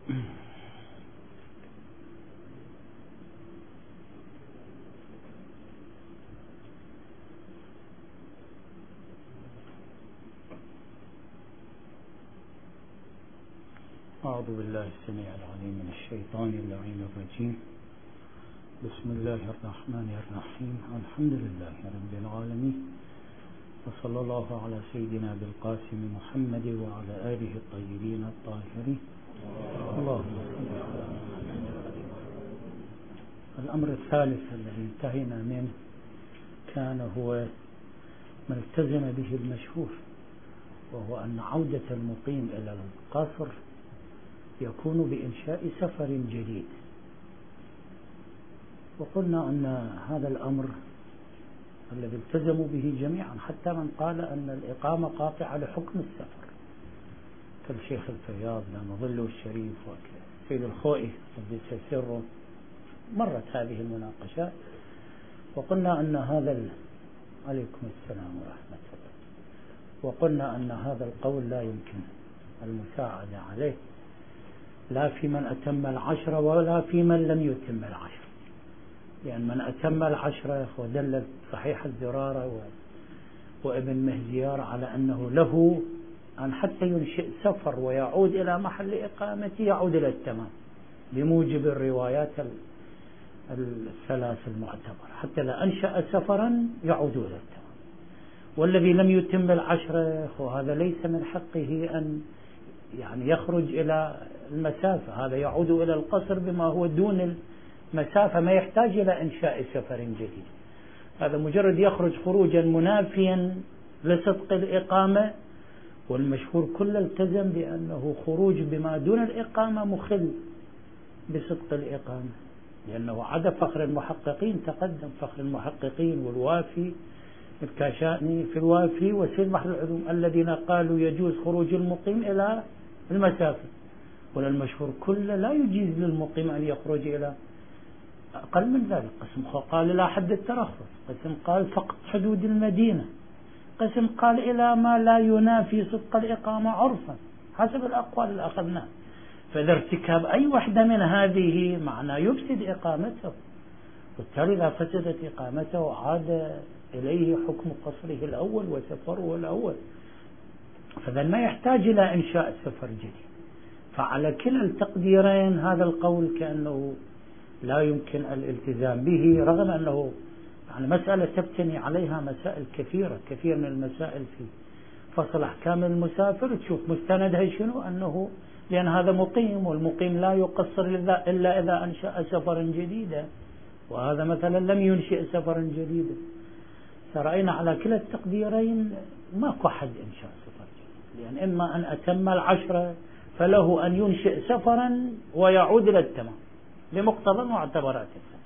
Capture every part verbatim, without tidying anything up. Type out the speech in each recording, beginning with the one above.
أعوذ بالله السميع العليم من الشيطان اللعين الرجيم. بسم الله الرحمن الرحيم. الحمد لله رب العالمين، وصلى الله على سيدنا بالقاسم محمد وعلى آله الطيبين الطاهرين. اللهم صل على محمد. الأمر الثالث الذي انتهينا منه كان هو ما التزم به المشهور، وهو أن عودة المقيم إلى القصر يكون بإنشاء سفر جديد. وقلنا أن هذا الأمر الذي التزموا به جميعا، حتى من قال أن الإقامة قاطعة لحكم السفر كالشيخ الفياض لا مظله الشريف وسيد الخوئي قدس سره، مرت هذه المناقشات. وقلنا أن هذا ال... عليكم السلام ورحمة الله. وقلنا أن هذا القول لا يمكن المساعدة عليه، لا في من أتم العشرة ولا في من لم يتم العشرة، لأن من أتم العشرة ودل صحيح الزرارة و... وابن مهزيار على أنه له أن حتى ينشئ سفر ويعود إلى محل إقامته يعود إلى التمام بموجب الروايات الثلاث المعتبرة، حتى لا أنشأ سفرا يعود إلى التمام. والذي لم يتم العشرة وهذا ليس من حقه أن يعني يخرج إلى المسافة، هذا يعود إلى القصر بما هو دون المسافة، ما يحتاج إلى إنشاء سفر جديد. هذا مجرد يخرج خروجا منافيا لصدق الإقامة، والمشهور كله التزم بأنه خروج بما دون الإقامة مخل بصدق الإقامة، لأنه عدا فخر المحققين تقدم فخر المحققين والوافي الكاشاني في الوافي وسيد بحر العلوم الذين قالوا يجوز خروج المقيم إلى المسافة، وللمشهور كله لا يجيز للمقيم أن يخرج إلى أقل من ذلك. قسم قال إلى حد الترخص، قسم قال فقط حدود المدينة، قسم قال إلى ما لا ينافي صدق الإقامة عرفا، حسب الأقوال اللي أخذناها. فإذا ارتكاب أي وحدة من هذه معناه يفسد إقامته، وبالتالي إذا فسدت إقامته عاد إليه حكم قصره الأول وسفره الأول، فذا ما يحتاج إلى إنشاء سفر جديد. فعلى كلا التقديرين هذا القول كأنه لا يمكن الالتزام به، رغم أنه يعني مسألة تبتني عليها مسائل كثيرة، كثير من المسائل في فصل أحكام المسافر تشوف مستندها شنو، أنه لأن هذا مقيم، والمقيم لا يقصر إلا إذا أنشأ سفرا جديدا، وهذا مثلا لم ينشئ سفرا جديدا. فرأينا على كلا التقديرين ماكو حد إنشاء سفر جديد، لأن إما أن أتم العشرة فله أن ينشئ سفرا ويعود إلى التمام بمقتضى معتبرات السفر،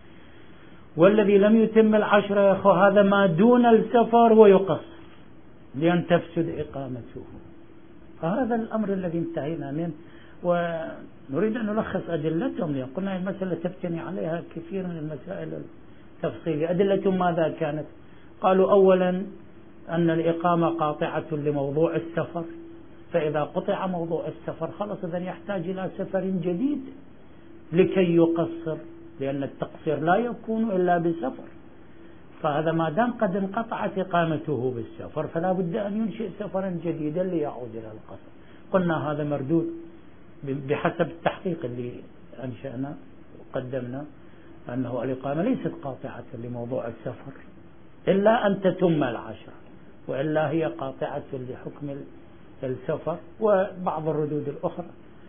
والذي لم يتم العشرة هذا ما دون السفر ويقصر لأن تفسد إقامته. فهذا الأمر الذي انتهينا منه، ونريد أن نلخص أدلتهم، لأن قلنا المسألة تبتني عليها كثير من المسائل التفصيلية. أدلتهم ماذا كانت؟ قالوا أولا أن الإقامة قاطعة لموضوع السفر، فإذا قطع موضوع السفر خلص إذن يحتاج إلى سفر جديد لكي يقصر، لأن التقصير لا يكون إلا بسفر. فهذا ما دام قد انقطعت إقامته بالسفر فلا بد أن ينشئ سفرا جديدا ليعود إلى القصر. قلنا هذا مردود بحسب التحقيق اللي أنشأنا وقدمنا، أنه الإقامة ليست قاطعة لموضوع السفر إلا أن تتم العشرة، وإلا هي قاطعة لحكم السفر وبعض الردود الأخرى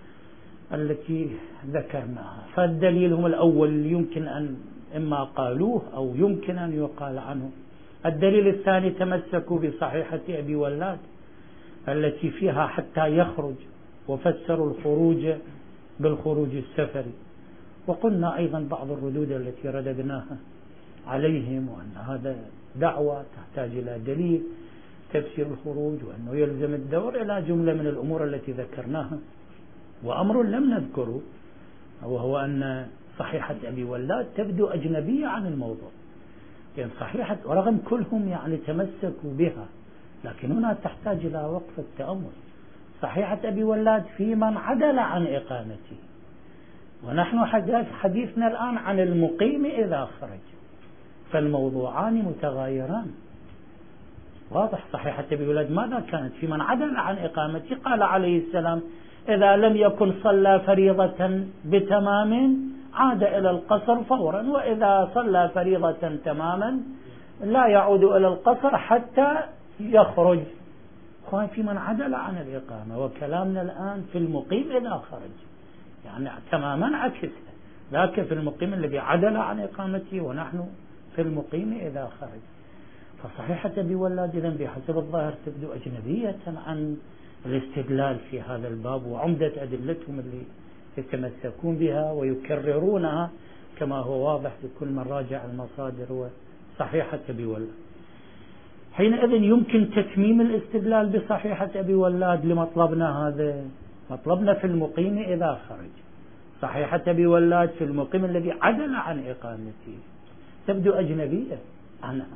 التي ذكرناها. فالدليل هم الأول يمكن أن إما قالوه أو يمكن أن يقال عنه. الدليل الثاني تمسكوا بصحيحة أبي ولاد التي فيها حتى يخرج، وفسروا الخروج بالخروج السفري. وقلنا أيضا بعض الردود التي رددناها عليهم، وأن هذا دعوة تحتاج إلى دليل تفسير الخروج، وأنه يلزم الدور إلى جملة من الأمور التي ذكرناها. وأمر لم نذكره وهو أن صحيحة أبي ولاد تبدو أجنبية عن الموضوع، لأن صحيحة ورغم كلهم يعني تمسكوا بها، لكن هنا تحتاج إلى وقف التأمل. صحيحة أبي ولاد في من عدل عن إقامته، ونحن حديثنا الآن عن المقيم إذا خرج، فالموضوعان متغايران. واضح. صحيحة أبي ولاد ماذا كانت؟ في من عدل عن إقامته. قال عليه السلام: إذا لم يكن صلى فريضة بتمام عاد إلى القصر فورا، وإذا صلى فريضة تماما لا يعود إلى القصر حتى يخرج. في من عدل عن الإقامة، وكلامنا الآن في المقيم إذا خرج، يعني تماما عكسه. لكن في المقيم الذي عدل عن إقامته، ونحن في المقيم إذا خرج. فصحيحة أبي ولاد إذن بحسب الظاهر تبدو أجنبية عن الاستدلال في هذا الباب، وعمدة أدلتهم اللي يتمسكون بها ويكررونها كما هو واضح لكل من راجع المصادر هو صحيحة أبي ولاد. حينئذ يمكن تتميم الاستدلال بصحيحة أبي ولاد لمطلبنا هذا. مطلبنا في المقيم إذا خرج، صحيحة أبي ولاد في المقيم الذي عدل عن إقامته، تبدو أجنبية عنها.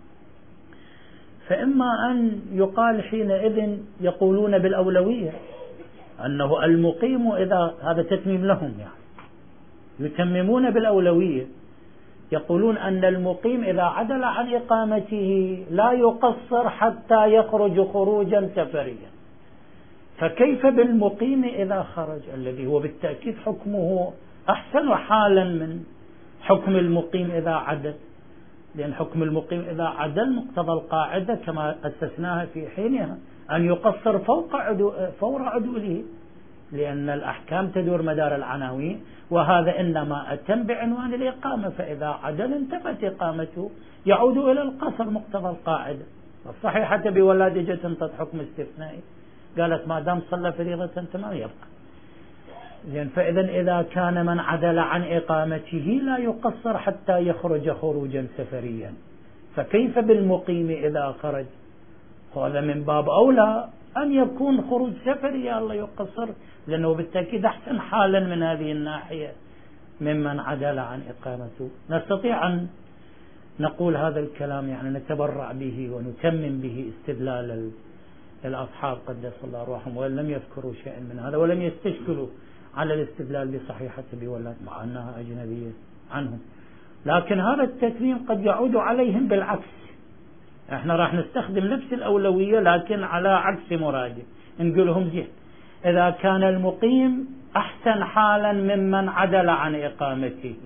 فإما أن يقال حينئذ يقولون بالأولوية أنه المقيم إذا، هذا تتميم لهم، يعني يتممون بالأولوية، يقولون أن المقيم إذا عدل عن إقامته لا يقصر حتى يخرج خروجا سفريا. فكيف بالمقيم إذا خرج الذي هو بالتأكيد حكمه أحسن حالا من حكم المقيم إذا عدل؟ لأن حكم المقيم إذا عدل مقتضى القاعدة كما أسسناها في حينها أن يقصر فوق عدو فور عدوله، لأن الأحكام تدور مدار العناوين، وهذا إنما أتم بعنوان الإقامة، فإذا عدل انتفت إقامته يعود إلى القصر مقتضى القاعدة. الصحيحة بولاد جت تنطط حكم استثنائي، قالت ما دام صلى فريضة تمام يبقى. يعني فإذا إذا كان من عدل عن إقامته لا يقصر حتى يخرج خروجا سفريا، فكيف بالمقيم إذا خرج؟ هذا من باب أولى أن يكون خروج سفري الله يقصر، لأنه بالتأكيد أحسن حالا من هذه الناحية ممن عدل عن إقامته. نستطيع أن نقول هذا الكلام، يعني نتبرع به ونتمم به استدلال الأصحاب قدس الله روحهم، وإن لم يذكروا شيئا من هذا ولم يستشكلوا على الاستدلال بصحيحة أبي ولاد مع أنها أجنبية عنهم. لكن هذا التتميم قد يعود عليهم بالعكس. احنا راح نستخدم نفس الأولوية لكن على عكس مراده. نقولهم زين، إذا كان المقيم أحسن حالا ممن عدل عن إقامته،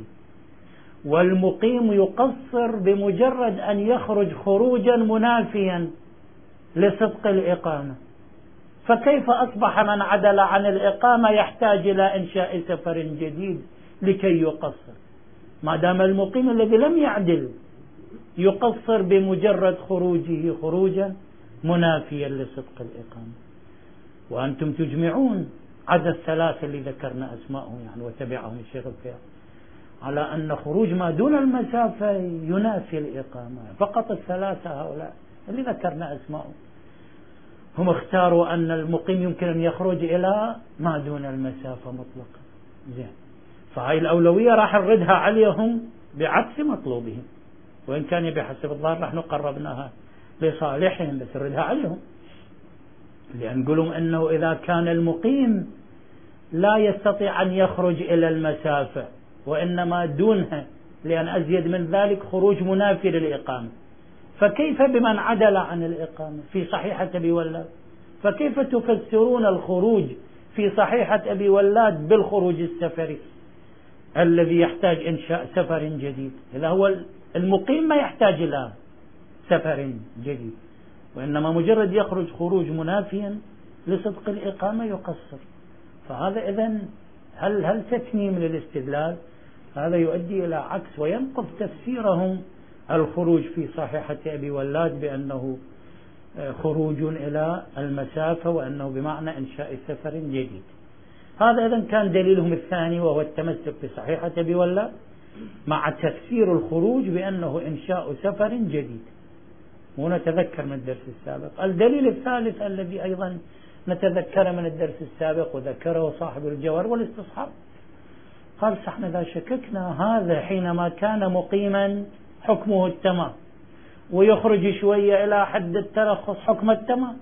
والمقيم يقصر بمجرد أن يخرج خروجا منافيا لصدق الإقامة، فكيف أصبح من عدل عن الإقامة يحتاج إلى إنشاء سفر جديد لكي يقصر، ما دام المقيم الذي لم يعدل يقصر بمجرد خروجه خروجا منافيا لصدق الإقامة؟ وأنتم تجمعون عدد الثلاثة اللي ذكرنا أسمائهم يعني وتبعهم الشيخ الفياض على أن خروج ما دون المسافة ينافي الإقامة. فقط الثلاثة هؤلاء اللي ذكرنا أسمائهم هم اختاروا أن المقيم يمكن أن يخرج إلى ما دون المسافة مطلقا. زين، فهاي الأولوية راح نردها عليهم بعكس مطلوبهم، وإن كان بحسب الظاهر راح نقربناها لصالحهم، بس نردها عليهم، لأن نقولهم أنه إذا كان المقيم لا يستطيع أن يخرج إلى المسافة وإنما دونها، لأن أزيد من ذلك خروج منافي للإقامة، فكيف بمن عدل عن الإقامة في صحيحة أبي ولاد؟ فكيف تفسرون الخروج في صحيحة أبي ولاد بالخروج السفري الذي يحتاج إنشاء سفر جديد؟ إذا هو المقيم ما يحتاج إلى سفر جديد، وإنما مجرد يخرج خروج منافيا لصدق الإقامة يقصر. فهذا إذن هل هل تتميم للاستدلال؟ هذا يؤدي إلى عكس وينقض تفسيرهم الخروج في صحيحة أبي ولاد بأنه خروج إلى المسافة وأنه بمعنى إنشاء سفر جديد. هذا إذن كان دليلهم الثاني، وهو التمسك بصحيحة أبي ولاد مع تفسير الخروج بأنه إنشاء سفر جديد. ونتذكر من الدرس السابق الدليل الثالث الذي أيضا نتذكر من الدرس السابق وذكره صاحب الجوهر والاستصحاب، قال صحنا إذا شككنا هذا حينما كان مقيما حكمه التمام، ويخرج شوية إلى حد الترخص حكم التمام،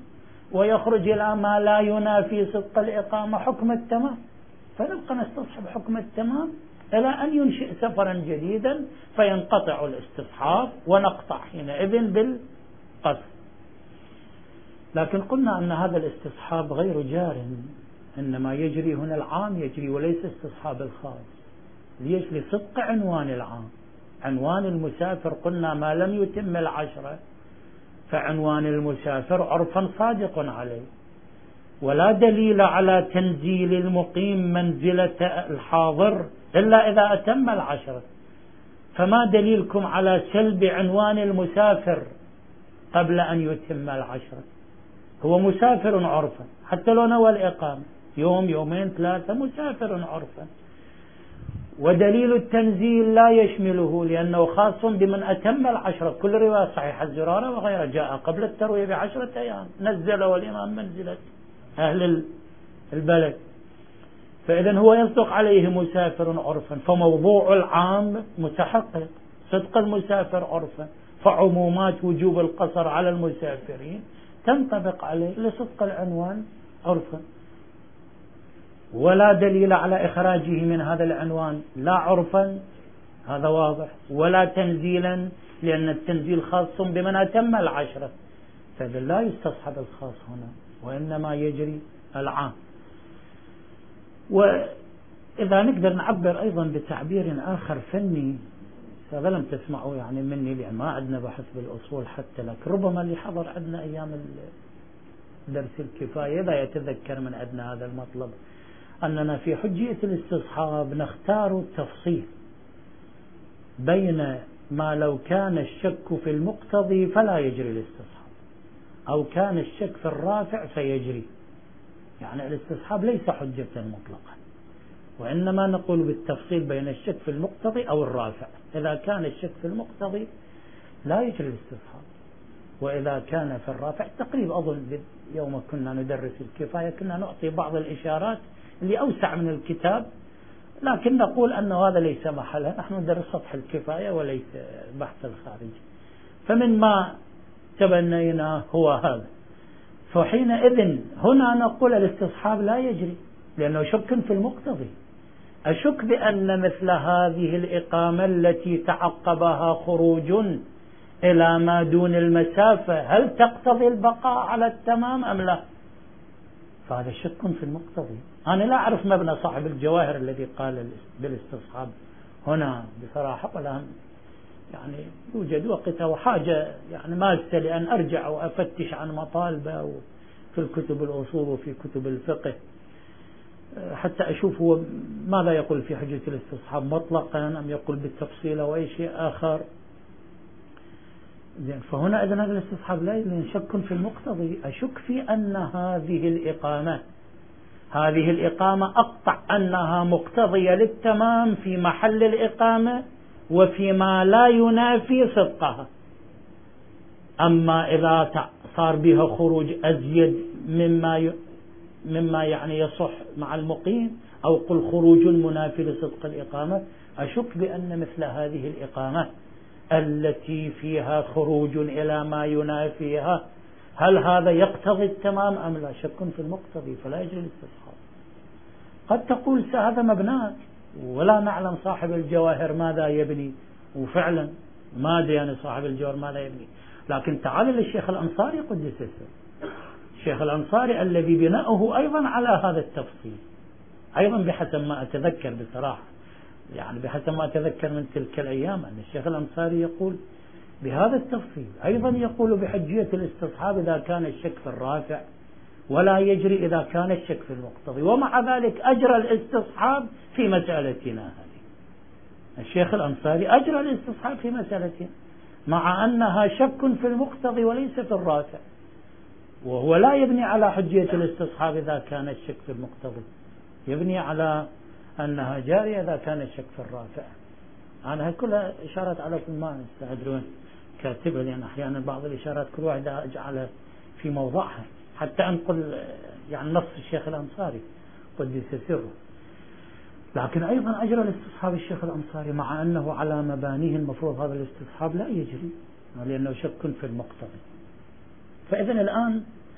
ويخرج إلى ما لا ينافي صدق الإقامة حكم التمام، فنبقى نستصحب حكم التمام إلى أن ينشئ سفرا جديدا فينقطع الاستصحاب ونقطع حينئذ بالقصر. لكن قلنا أن هذا الاستصحاب غير جار، إنما يجري هنا العام يجري وليس استصحاب الخاص. ليش؟ لصدق عنوان العام. عنوان المسافر قلنا ما لم يتم العشرة، فعنوان المسافر عرفا صادق عليه، ولا دليل على تنزيل المقيم منزلة الحاضر إلا إذا أتم العشرة. فما دليلكم على سلب عنوان المسافر قبل أن يتم العشرة؟ هو مسافر عرفا حتى لو نوى الإقامة يوم يومين ثلاثة، مسافر عرفا. ودليل التنزيل لا يشمله لأنه خاص بمن أتم العشرة. كل رواية صحيح الزرارة وغيره جاء قبل التروية بعشرة أيام نزل والإمام منزلة أهل البلد، فإذا هو يصدق عليه مسافر عرفا. فموضوع العام متحقق، صدق المسافر عرفا، فعمومات وجوب القصر على المسافرين تنطبق عليه لصدق العنوان عرفا. ولا دليل على إخراجه من هذا العنوان لا عرفا، هذا واضح، ولا تنزيلا لأن التنزيل خاص بمن أتم العشرة، فإذا لا يستصحب الخاص هنا وإنما يجري العام. وإذا نقدر نعبر أيضا بتعبير آخر فني، هذا لم تسمعوا يعني مني لأن ما عندنا بحث بالأصول حتى، لك ربما اللي حضر عندنا أيام درس الكفاية إذا يتذكر من عندنا هذا المطلب، أننا في حجية الاستصحاب نختار التفصيل بين ما لو كان الشك في المقتضي فلا يجري الاستصحاب، أو كان الشك في الرافع فيجري. يعني الاستصحاب ليس حجة مطلقا، وإنما نقول بالتفصيل بين الشك في المقتضي أو الرافع. إذا كان الشك في المقتضي لا يجري الاستصحاب، وإذا كان في الرافع تقريب. أظن يوم كنا ندرس الكفاية كنا نعطي بعض الإشارات اللي أوسع من الكتاب، لكن نقول أن هذا ليس محله، نحن ندرس سطح الكفاية وليس بحث الخارج. فمن ما تبنيناه هو هذا. فحينئذ هنا نقول الاستصحاب لا يجري لأنه شك في المقتضي. أشك بأن مثل هذه الإقامة التي تعقبها خروج إلى ما دون المسافة هل تقتضي البقاء على التمام أم لا؟ فهذا شك في المقتضي. أنا لا أعرف مبنى صاحب الجواهر الذي قال بالاستصحاب هنا بصراحة، ولا يعني يوجد وقت وحاجة يعني ماسة لأن أرجع وأفتش عن مطالبه في الكتب الأصول وفي كتب الفقه حتى أشوف هو ماذا يقول في حجة الاستصحاب مطلقا أم يقول بالتفصيل أو أي شيء آخر. فهنا إذن هذا الاستصحاب لا شك في المقتضي. أشك في أن هذه الإقامة هذه الإقامة أقطع أنها مقتضية للتمام في محل الإقامة وفيما لا ينافي صدقها. أما إذا صار بها خروج أزيد مما مما يعني يصح مع المقيم أو قل خروج منافي لصدق الإقامة، أشك بأن مثل هذه الإقامة التي فيها خروج إلى ما ينافيها هل هذا يقتضي التمام أم لا؟ شك في المقتضي فلا يجري الاستصحاب. قد تقول هذا مبناك ولا نعلم صاحب الجواهر ماذا يبني، وفعلا ما أدري صاحب الجواهر ماذا يبني. لكن تعال للشيخ الأنصاري قدس السر، الشيخ الأنصاري الذي بناؤه أيضا على هذا التفصيل، أيضا بحسب ما أتذكر بصراحة، يعني بحسب ما أتذكر من تلك الأيام أن الشيخ الأنصاري يقول بهذا التفصيل. أيضا يقول بحجية الاستصحاب إذا كان الشك في الرافع ولا يجري إذا كان الشك في المقتضي، ومع ذلك أجرى الاستصحاب في مسألتنا هذه. الشيخ الأنصاري أجرى الاستصحاب في مسألتنا مع أنها شك في المقتضي وليس في الرافع، وهو لا يبني على حجية الاستصحاب إذا كان الشك في المقتضي، يبني على أنها جارية إذا كان الشك في الرافع. أنا كلها إشارات على كل ما استعدون كاتبها، لأن أحيانا بعض الإشارات كل واحدة أجعلها في موضعها حتى أنقل يعني نص الشيخ الأنصاري قدس سره. لكن أيضا أجرى الاستصحاب الشيخ الأنصاري مع أنه على مبانيه المفروض هذا الاستصحاب لا يجري لأنه شك في المقتضي. فإذن الآن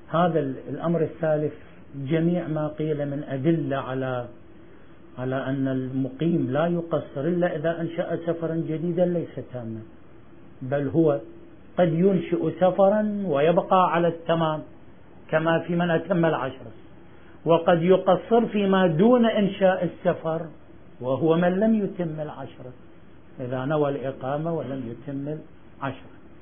هذا الأمر الثالث، جميع ما قيل من أدلة على على أن المقيم لا يقصر إلا إذا أنشأ سفرا جديدا ليس تاما، بل هو قد ينشئ سفرا ويبقى على التمام كما في من أتم العشر، وقد يقصر فيما دون إنشاء السفر وهو من لم يتم العشر، إذا نوى الإقامة ولم يتم العشر.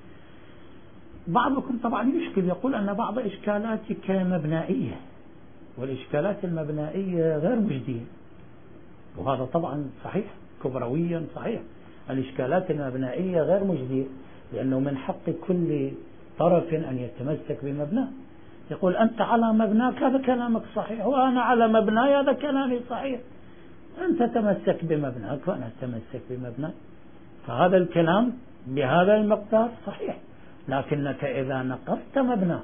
بعضكم طبعا يشكل، يقول أن بعض إشكالاتك مبنائية، والإشكالات المبنائية غير مجدية، وهذا طبعا صحيح كبرويا صحيح، الإشكالات المبنائية غير مجدية، لأنه من حق كل طرف أن يتمسك بمبناه. يقول أنت على مبناك هذا كلامك صحيح، وأنا على مبناي هذا كلامي صحيح، أنت تمسك بمبناك وأنا أتمسك بمبناي، فهذا الكلام بهذا المقدار صحيح. لكنك إذا نقضت مبناه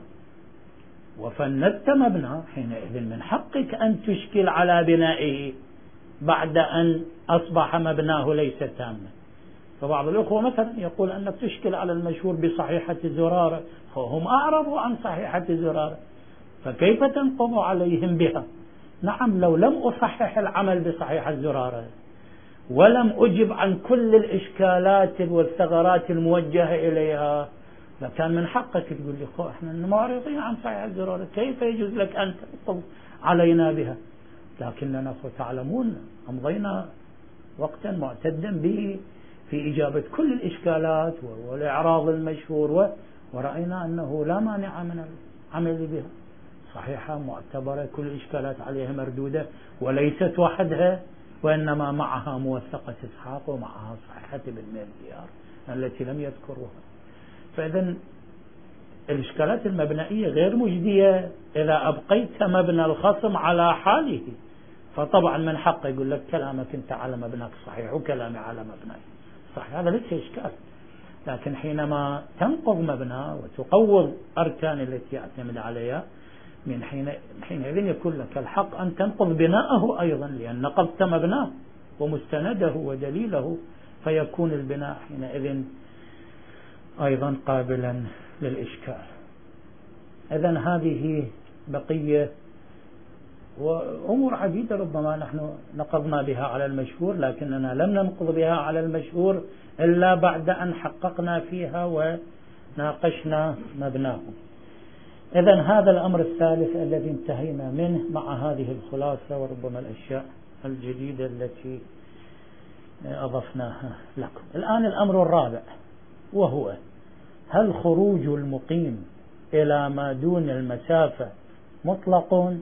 وفندت مبناه حينئذ من حقك أن تشكل على بنائه بعد أن أصبح مبناه ليس تاما. فبعض الأخوة مثلا يقول أنك تشكل على المشهور بصحيحة زرارة، فهم أعرضوا عن صحيحة زرارة، فكيف تنقض عليهم بها؟ نعم، لو لم أصحح العمل بصحيحة زرارة ولم أجب عن كل الإشكالات والثغرات الموجهة إليها لكان من حقك تقول لي خو احنا معرضين عن صحيحة زرارة، كيف يجوز لك أن تنقض علينا بها؟ لكننا تعلمون أمضينا وقتا معتدا به في إجابة كل الإشكالات والإعراض المشهور، ورأينا أنه لا مانع من العمل بها، صحيحة معتبرة، كل الإشكالات عليها مردودة، وليست وحدها، وإنما معها موثقة إسحاق ومعها صحيحة ابن مرديار التي لم يذكروها. فإذا الإشكالات المبنائية غير مجدية إذا أبقيت مبنى الخصم على حاله، فطبعا من حقه يقول لك كلامك أنت على مبناك صحيح وكلامي على مبناي صحيح، هذا ليس إشكال. لكن حينما تنقض مبنى وتقوض أركان التي يعتمد عليها، من حين حينئذ يكون لك الحق أن تنقض بناءه أيضا، لأن نقضت مبناه ومستنده ودليله، فيكون البناء حينئذ أيضا قابلا للإشكال. إذن هذه بقية وأمور عديدة ربما نحن نقضنا بها على المشهور، لكننا لم ننقض بها على المشهور إلا بعد أن حققنا فيها وناقشنا مبناه. إذن هذا الأمر الثالث الذي انتهينا منه مع هذه الخلاصة وربما الأشياء الجديدة التي أضفناها لكم. الآن الأمر الرابع، وهو هل خروج المقيم إلى ما دون المسافة مطلق؟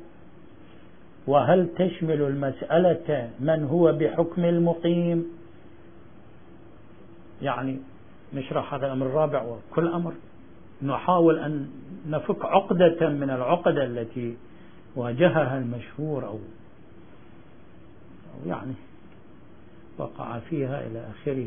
وهل تشمل المسألة من هو بحكم المقيم؟ يعني نشرح هذا الأمر الرابع، وكل أمر نحاول أن نفك عقدة من العقدة التي واجهها المشهور أو يعني وقع فيها إلى آخره.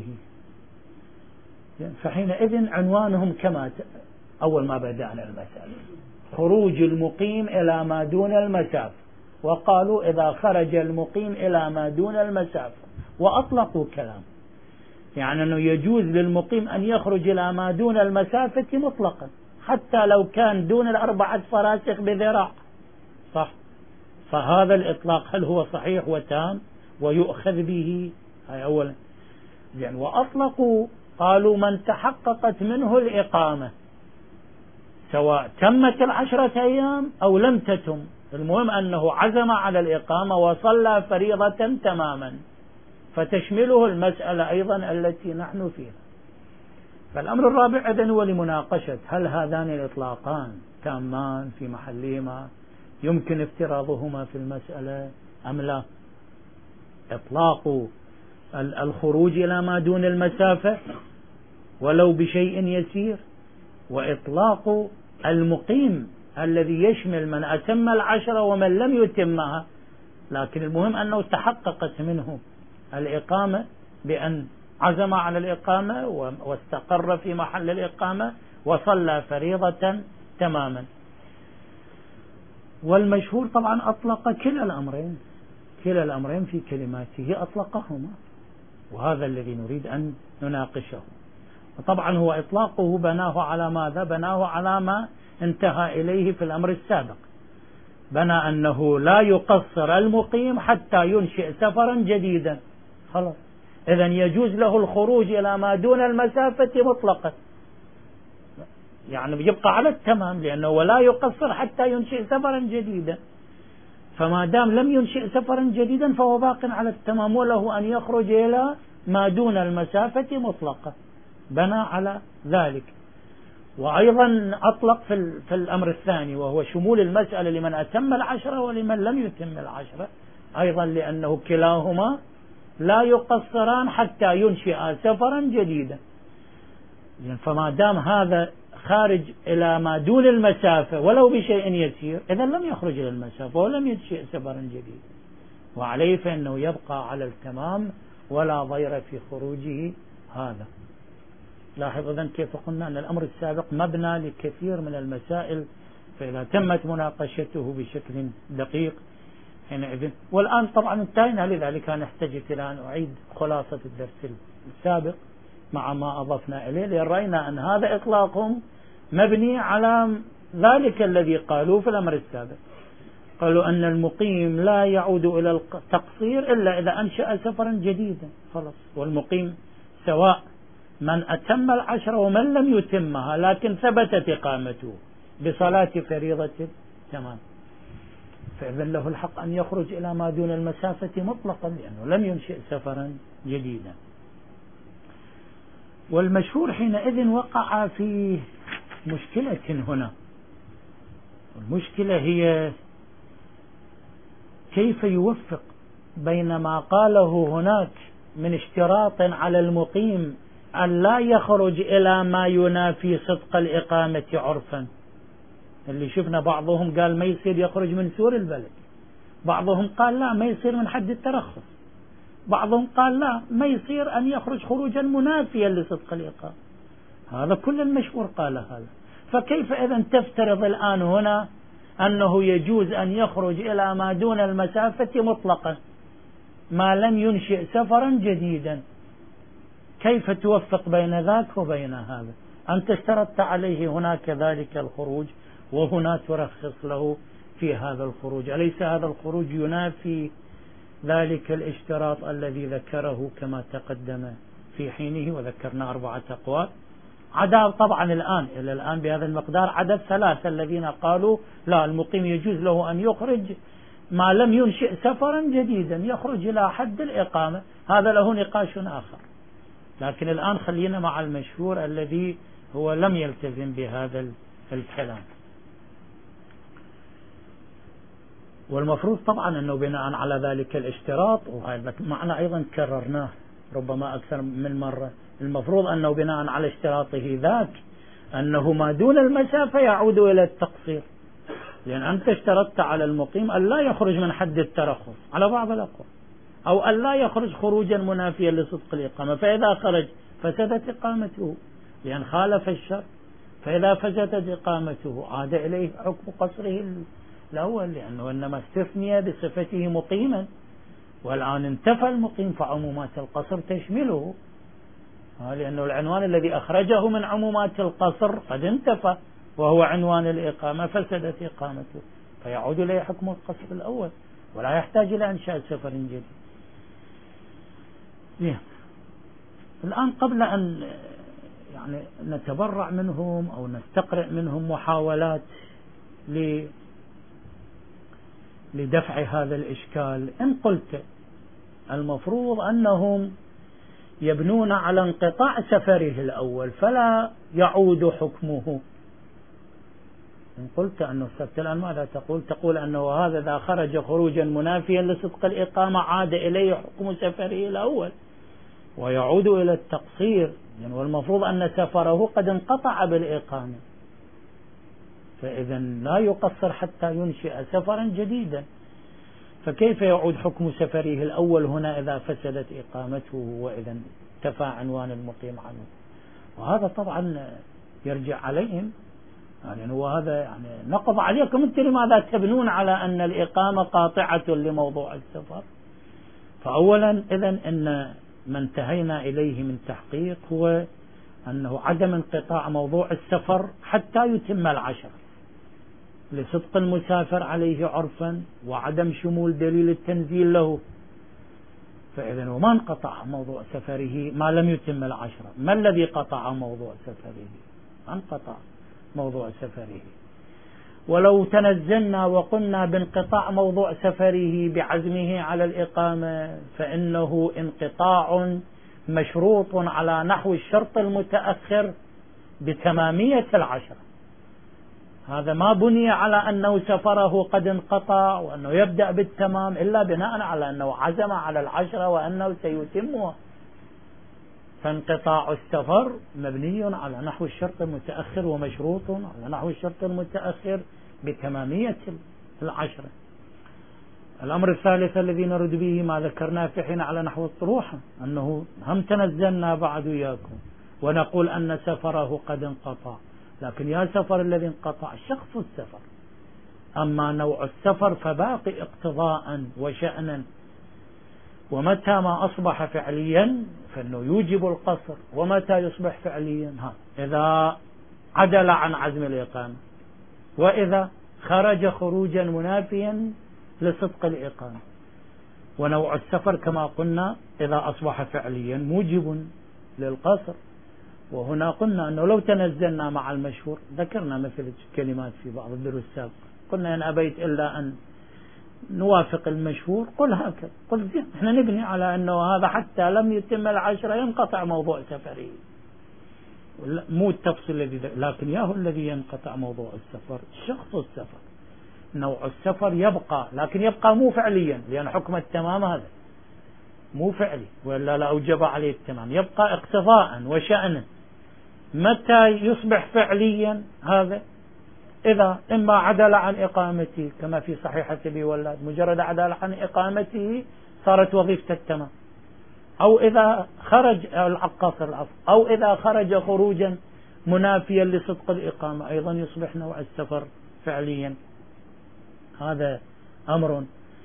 فحينئذ عنوانهم كما أول ما بدأنا المسألة، خروج المقيم إلى ما دون المسافة، وقالوا إذا خرج المقيم إلى ما دون المسافة، وأطلقوا كلام يعني أنه يجوز للمقيم أن يخرج إلى ما دون المسافة مطلقا، حتى لو كان دون الأربعة فراسخ بذراع، صح؟ فهذا الإطلاق هل هو صحيح وتام ويؤخذ به؟ هاي أولا. يعني وأطلقوا قالوا من تحققت منه الإقامة سواء تمت العشرة أيام أو لم تتم، المهم أنه عزم على الإقامة وصلى فريضة تماما، فتشمله المسألة أيضا التي نحن فيها. فالأمر الرابع إذن هو لمناقشة هل هذان الإطلاقان تامان في محلهما يمكن افتراضهما في المسألة أم لا. إطلاق الخروج إلى ما دون المسافة ولو بشيء يسير، وإطلاق المقيم الذي يشمل من أتم العشرة ومن لم يتمها، لكن المهم أنه تحققت منه الإقامة بأن عزم على الإقامة واستقر في محل الإقامة وصلى فريضة تماما. والمشهور طبعا أطلق كلا الأمرين، كلا الأمرين في كلماته أطلقهما، وهذا الذي نريد أن نناقشه. وطبعا هو إطلاقه بناه على ماذا؟ بناه على ما انتهى إليه في الأمر السابق. بنى أنه لا يقصر المقيم حتى ينشئ سفرا جديدا، خلاص، إذن يجوز له الخروج إلى ما دون المسافة مطلقا، يعني يبقى على التمام، لأنه ولا يقصر حتى ينشئ سفرا جديدا، فما دام لم ينشئ سفرا جديدا فهو باق على التمام، وله أن يخرج إلى ما دون المسافة مطلقا، بنى على ذلك. وأيضا أطلق في, في الأمر الثاني، وهو شمول المسألة لمن أتم العشرة ولمن لم يتم العشرة، أيضا لأنه كلاهما لا يقصران حتى ينشئ سفرا جديدا، فما دام هذا خارج إلى ما دون المسافة ولو بشيء يسير، إذا لم يخرج إلى المسافة ولم ينشئ سفرا جديدا، وعليه فإنه يبقى على التمام ولا ضير في خروجه هذا. لاحظ إذن كيف قلنا أن الأمر السابق مبنى لكثير من المسائل، فإذا تمت مناقشته بشكل دقيق حينئذ. والآن طبعا انتهينا، لذلك أنا احتجت إلى أن أعيد خلاصة الدرس السابق مع ما أضفنا إليه، لأن رأينا أن هذا إطلاقهم مبني على ذلك الذي قالوه في الأمر السابق. قالوا أن المقيم لا يعود إلى التقصير إلا إذا أنشأ سفرا جديدا، خلاص. والمقيم سواء من أتم العشرة ومن لم يتمها، لكن ثبتت إقامته بصلاة فريضة تمام، فإذن له الحق أن يخرج إلى ما دون المسافة مطلقا، لأنه لم ينشئ سفرا جديدا. والمشهور حينئذ وقع في مشكلة هنا، المشكلة هي كيف يوفق بين ما قاله هناك من اشتراط على المقيم أن لا يخرج إلى ما ينافي صدق الإقامة عرفا، اللي شفنا بعضهم قال ما يصير يخرج من سور البلد، بعضهم قال لا ما يصير من حد الترخص، بعضهم قال لا ما يصير أن يخرج خروجا منافيا لصدق الإقامة. هذا كل المشهور قال هذا، فكيف إذن تفترض الآن هنا أنه يجوز أن يخرج إلى ما دون المسافة مطلقا ما لم ينشئ سفرا جديدا؟ كيف توفق بين ذاك وبين هذا؟ أنت اشترطت عليه هناك ذلك الخروج وهنا ترخص له في هذا الخروج، أليس هذا الخروج ينافي ذلك الاشتراط الذي ذكره كما تقدم في حينه؟ وذكرنا أربعة أقوال، عدا طبعا الآن إلى الآن بهذا المقدار عدد ثلاثة الذين قالوا لا، المقيم يجوز له أن يخرج ما لم ينشئ سفرا جديدا، يخرج إلى حد الإقامة، هذا له نقاش آخر. لكن الآن خلينا مع المشهور الذي هو لم يلتزم بهذا الكلام. والمفروض طبعا أنه بناء على ذلك الاشتراط، وهذا معنى أيضا كررناه ربما أكثر من مرة، المفروض أنه بناء على اشتراطه ذاك أنه ما دون المسافة يعود إلى التقصير، لأن أنت اشترطت على المقيم أن لا يخرج من حد الترخص على بعض الأقوال، أو أن لا يخرج خروجا منافيا لصدق الإقامة، فإذا خرج فسدت إقامته لأن خالف الشرط، فإذا فسدت إقامته عاد إليه حكم قصره الأول، لأنه إنما استثني بصفته مقيما، والآن انتفى المقيم فعمومات القصر تشمله، لأنه العنوان الذي أخرجه من عمومات القصر قد انتفى وهو عنوان الإقامة، فسدت إقامته فيعود إليه حكم القصر الأول ولا يحتاج إلى إنشاء سفر جديد. الآن قبل أن يعني نتبرع منهم أو نستقرئ منهم محاولات لدفع هذا الإشكال، إن قلت المفروض أنهم يبنون على انقطاع سفره الأول فلا يعود حكمه، إن قلت أنه سبت الآن ماذا تقول؟ تقول أنه هذا إذا خرج خروجا منافيا لصدق الإقامة عاد إليه حكم سفره الأول ويعود إلى التقصير، يعني والمفروض أن سفره قد انقطع بالإقامة، فإذا لا يقصر حتى ينشئ سفرا جديدا، فكيف يعود حكم سفره الأول هنا إذا فسدت إقامته وإذا انتفى عنوان المقيم عنه؟ وهذا طبعا يرجع عليهم، يعني هو هذا يعني نقض عليكم، أنت لماذا تبنون على أن الإقامة قاطعة لموضوع السفر؟ فأولا إذن إن ما انتهينا إليه من تحقيق هو أنه عدم انقطاع موضوع السفر حتى يتم العشر، لصدق المسافر عليه عرفا وعدم شمول دليل التنزيل له، فإذا وما انقطع موضوع سفره ما لم يتم العشرة. ما الذي قطع موضوع سفره؟ انقطع موضوع سفره. ولو تنزلنا وقلنا بانقطاع موضوع سفره بعزمه على الإقامة فإنه انقطاع مشروط على نحو الشرط المتأخر بتمامية العشرة. هذا ما بني على أنه سفره قد انقطع وأنه يبدأ بالتمام إلا بناء على أنه عزم على العشرة وأنه سيتمها. فانقطاع السفر مبني على نحو الشرط المتأخر ومشروط على نحو الشرط المتأخر بتمامية العشرة. الأمر الثالث الذي نرد به ما ذكرناه في حين على نحو الطروحة، أنه هم تنزلنا بعد إياكم ونقول أن سفره قد انقطع، لكن يا سفر الذي انقطع شخص السفر، أما نوع السفر فباقي اقتضاء وشأنا. ومتى ما أصبح فعليا فإنه يوجب القصر، ومتى يصبح فعليا ها إذا عدل عن عزم الإقامة، وإذا خرج خروجا منافيا لصدق الإقامة. ونوع السفر كما قلنا إذا أصبح فعليا موجب للقصر. وهنا قلنا أنه لو تنزلنا مع المشهور، ذكرنا مثل كلمات في بعض الدروس السابقة، قلنا إن أبيت إلا أن نوافق المشهور قل هكذا، قل زين احنا نبني على أنه هذا حتى لم يتم العشرة ينقطع موضوع سفره، مو التفصيل الذي، لكن ياهو الذي ينقطع موضوع السفر شخص السفر. نوع السفر يبقى، لكن يبقى مو فعليا، لأن حكم التمام هذا مو فعلي وإلا لا أوجب عليه التمام، يبقى اقتضاء وشأنا. متى يصبح فعليا هذا؟ إذا إما عدل عن إقامته كما في صحيحة أبي ولاد، مجرد عدل عن إقامته صارت وظيفة التمام، أو إذا خرج القصر العفو، أو إذا خرج خروجا منافيا لصدق الإقامة أيضا يصبح نوع السفر فعليا. هذا أمر.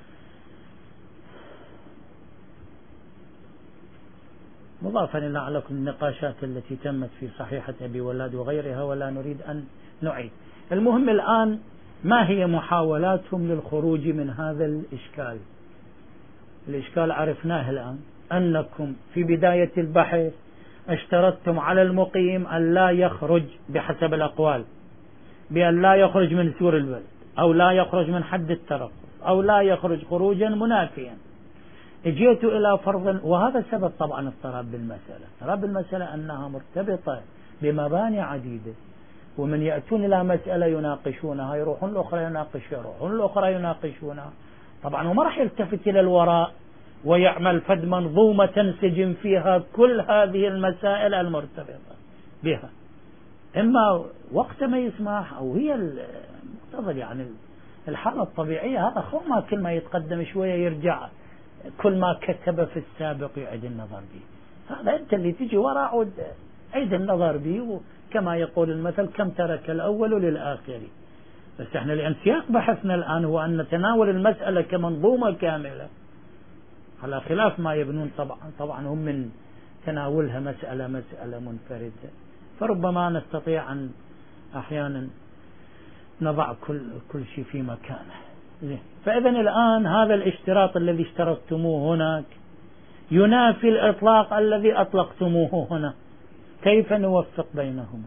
مضافا إلى على كل النقاشات التي تمت في صحيحة أبي ولاد وغيرها ولا نريد أن نعيد. المهم الآن ما هي محاولاتهم للخروج من هذا الإشكال؟ الإشكال عرفناه الآن، أنكم في بداية البحث اشترطتم على المقيم أن لا يخرج بحسب الأقوال بأن لا يخرج من سور البلد، أو لا يخرج من حد الترقص، أو لا يخرج خروجا منافيا. اجيت إلى فرض، وهذا سبب طبعا اضطراب بالمسألة. اضطراب بالمسألة أنها مرتبطة بمباني عديدة، ومن يأتون إلى مسألة يناقشونها يروحون الأخرى يناقشونها يروحون الأخرى يناقشونها طبعا، وما راح يلتفت إلى الوراء ويعمل فد منظومة تنسجم فيها كل هذه المسائل المرتبطة بها، إما وقت ما يسمح أو هي المقتضى يعني الحالة الطبيعية. هذا خو ما كل ما يتقدم شوية يرجع كل ما كتب في السابق يعيد النظر به. هذا أنت اللي تجي وراء عود عيد النظر به، وكما يقول المثل كم ترك الأول للآخر. بس احنا لأن سياق بحثنا الآن هو أن نتناول المسألة كمنظومة كاملة، على خلاف ما يبنون طبعا طبعا هم من تناولها مسألة مسألة منفردة، فربما نستطيع أن أحيانا نضع كل كل شيء في مكانه. فإذا الآن هذا الاشتراط الذي اشترطتموه هناك ينافي الإطلاق الذي أطلقتموه هنا. كيف نوفق بينهما؟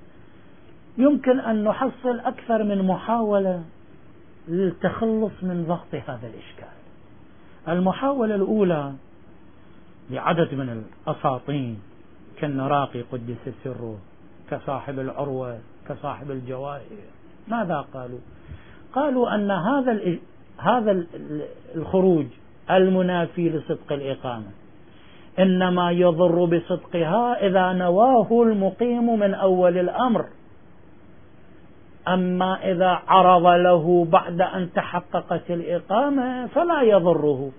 يمكن أن نحصل أكثر من محاولة للتخلص من ضغط هذا الإشكال. المحاولة الأولى لعدد من الأساطين كالنراقي قدس سره، كصاحب العروة، كصاحب الجواهر، ماذا قالوا؟ قالوا أن هذا هذا الخروج المنافي لصدق الإقامة إنما يضر بصدقها إذا نواه المقيم من أول الأمر، أما إذا عرض له بعد أن تحققت الإقامة فلا يضره.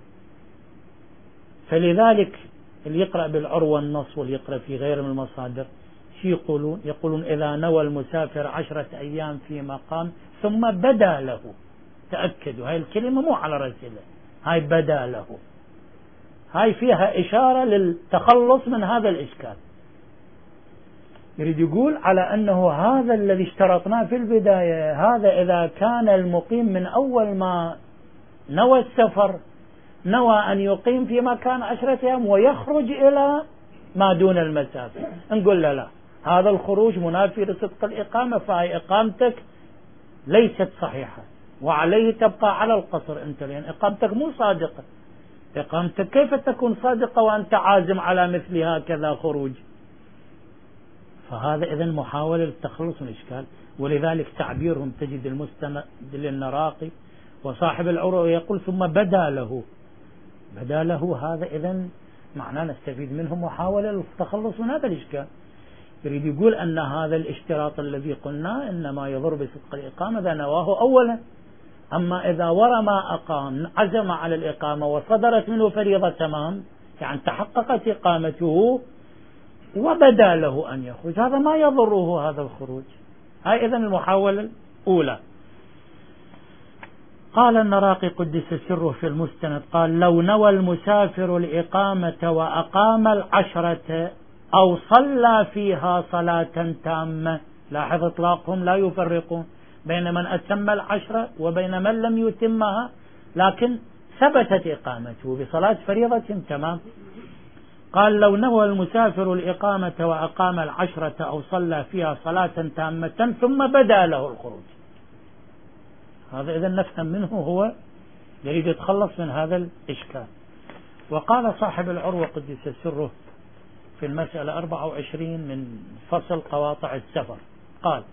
فلذلك اللي يقرأ بالعروة النص واللي يقرأ في غير من المصادر شو يقولون؟ يقولون إذا نوى المسافر عشرة أيام في مقام ثم بدا له، تأكدوا هاي الكلمة مو على رسله، هاي بدا له، هاي فيها إشارة للتخلص من هذا الإشكال. يريد يقول على أنه هذا الذي اشترطناه في البداية، هذا إذا كان المقيم من أول ما نوى السفر نوى أن يقيم في مكان عشرة أيام ويخرج إلى ما دون المسافة، نقول له لا، هذا الخروج منافي لصدق الإقامة، فهي إقامتك ليست صحيحة وعليه تبقى على القصر أنت، لأن إقامتك مو صادقة. إقامتك كيف تكون صادقة وأنت عازم على مثل هكذا خروج؟ فهذا إذن محاولة للتخلص من الإشكال. ولذلك تعبيرهم تجد المستند للنراقي وصاحب العروة يقول ثم بدا له، بدا له، هذا إذن معناه نستفيد منه محاولة للتخلص من هذا الإشكال. يريد يقول أن هذا الاشتراط الذي قلنا إنما يضر بصدق الإقامة إذا نواه أولا، أما إذا ورا ما أقام عزم على الإقامة وصدرت منه فريضة تمام، يعني تحققت إقامته وبدا له أن يخرج، هذا ما يضره هذا الخروج. هاي إذن المحاولة الأولى. قال النراقي قدس سره في المستند قال لو نوى المسافر الإقامة وأقام العشرة أو صلى فيها صلاة تامة، لاحظ إطلاقهم لا يفرقون بين من أتم العشرة وبين من لم يتمها، لكن ثبتت إقامته بصلاة فريضة تمام. قال لو نوى المسافر الإقامة وأقام العشرة أو صلى فيها صلاة تامة ثم بدا له الخروج، هذا إذا نفهم منه هو يريد يتخلص من هذا الإشكال. وقال صاحب العروة قدس سره في المسألة أربعة وعشرين من فصل قواطع السفر قال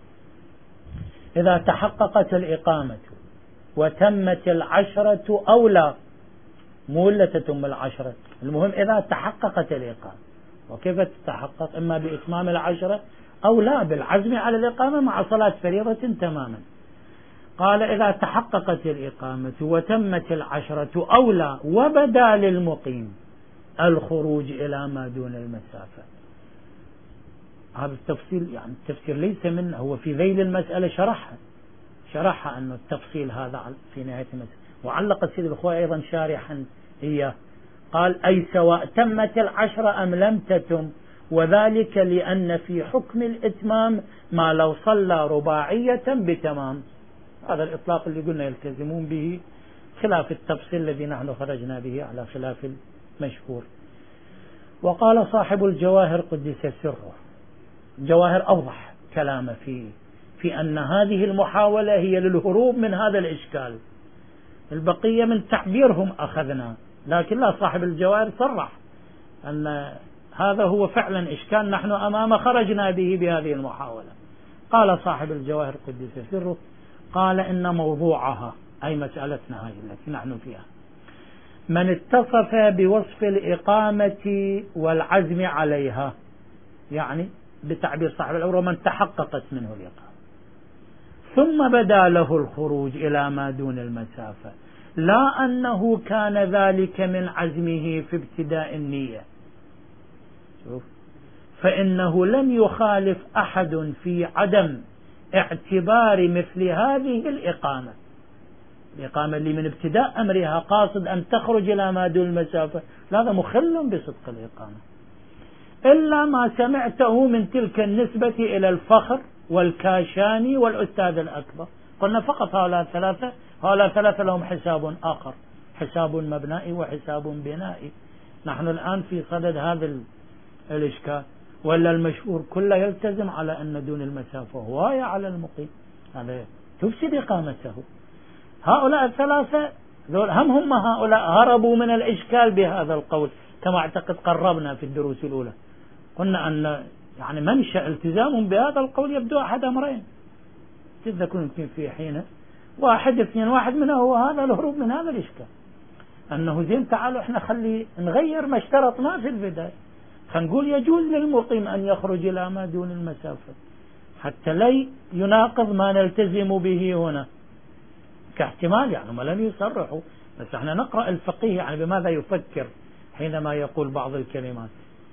إذا تحققت الإقامة وتمت العشرة أو لا، مو إلا تتم العشرة، المهم إذا تحققت الإقامة. وكيف تتحقق؟ إما بإتمام العشرة أو لا بالعزم على الإقامة مع صلاة فريضة تماما. قال إذا تحققت الإقامة وتمت العشرة أو لا وبدا للمقيم الخروج إلى ما دون المسافة. هذا التفصيل يعني التفسير ليس منه، هو في ذيل المسألة شرحها شرحها أنه التفصيل هذا في نهاية المسألة، وعلق السيد الخوي أيضا شارحا إياه قال أي سواء تمت العشرة أم لم تتم، وذلك لأن في حكم الإتمام ما لو صلى رباعية بتمام. هذا الإطلاق اللي قلنا يلتزمون به خلاف التفصيل الذي نحن خرجنا به على خلاف المشهور. وقال صاحب الجواهر قدس سره، الجواهر أوضح كلامه في في أن هذه المحاولة هي للهروب من هذا الإشكال، البقية من تعبيرهم أخذنا، لكن لا، صاحب الجواهر صرح أن هذا هو فعلا إشكال نحن أمامه خرجنا به بهذه المحاولة. قال صاحب الجواهر قدس سره قال إن موضوعها أي مسألتنا هذه التي نحن فيها من اتصف بوصف الإقامة والعزم عليها، يعني بتعبير صاحب العروة من تحققت منه الإقامة ثم بدا له الخروج إلى ما دون المسافة، لا أنه كان ذلك من عزمه في ابتداء النية، شوف، فإنه لم يخالف أحد في عدم اعتبار مثل هذه الإقامة، الإقامة اللي من ابتداء أمرها قاصد أن تخرج إلى ما دون المسافة، هذا مخل بصدق الإقامة، إلا ما سمعته من تلك النسبة إلى الفخر والكاشاني والأستاذ الأكبر. قلنا فقط هؤلاء الثلاثة، هؤلاء الثلاثة لهم حساب آخر، حساب مبنائي وحساب بنائي. نحن الآن في صدد هذا الإشكال، ولا المشهور كله يلتزم على أن دون المسافة هواية على المقيم، هذا تفسد إقامته. هؤلاء الثلاثة هم هم هؤلاء هربوا من الإشكال بهذا القول، كما اعتقد قربنا في الدروس الأولى، قلنا أن يعني منشأ التزامهم بهذا القول يبدو أحد أمرين، تذكرون يمكن في حين واحد اثنين، واحد منه هو هذا الهروب من هذا الإشكال، أنه زين تعالوا احنا خلي نغير ما اشترطنا في البداية، خلينا نقول يجوز للمقيم أن يخرج إلى ما دون المسافة حتى لا يناقض ما نلتزم به هنا كاحتمال، يعني ما لم يصرحوا، بس احنا نقرأ الفقيه يعني بماذا يفكر حينما يقول بعض الكلمات.